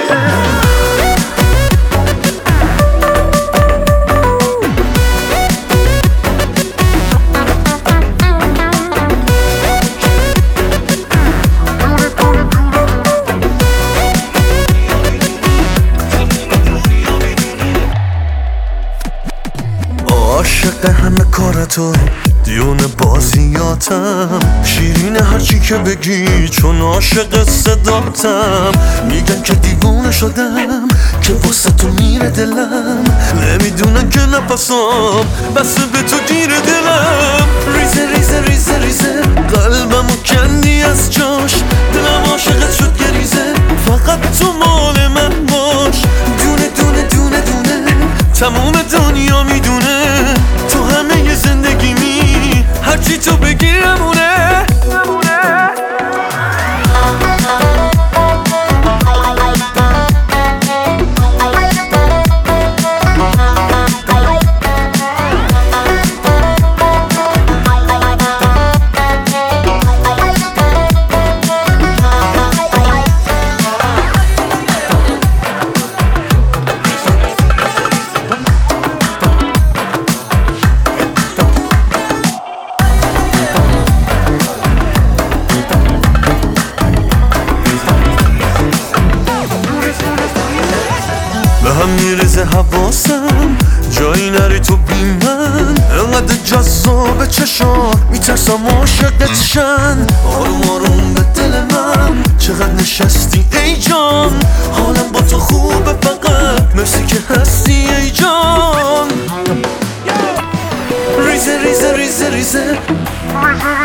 عاشق همه کارتو دیون بازیاتم، شیرین هرچی که بگی چون عاشق صداتم. میگن که دیوونه شدم که واسه تو میره دلم، نمیدونن که نفسام بس به تو گیر دلم. ریزه ریزه ریزه ریزه قلبمو کندی از جاش، دلم عاشقت شد گریزه، فقط تو مال من باش. دونه دونه دونه دونه تموم دنیا میدونه تو همه زندگیمی، هرچی تو بگی همونه. به هم میرزه حواسم جایی نری تو بی من، انقدر جذاب چشا میترسم عاشقت شن. آروم آروم به دل من چقدر نشستی ای جان، حالم با تو خوبه فقط مرسی که هستی ای جان. ریزه ریزه ریزه ریزه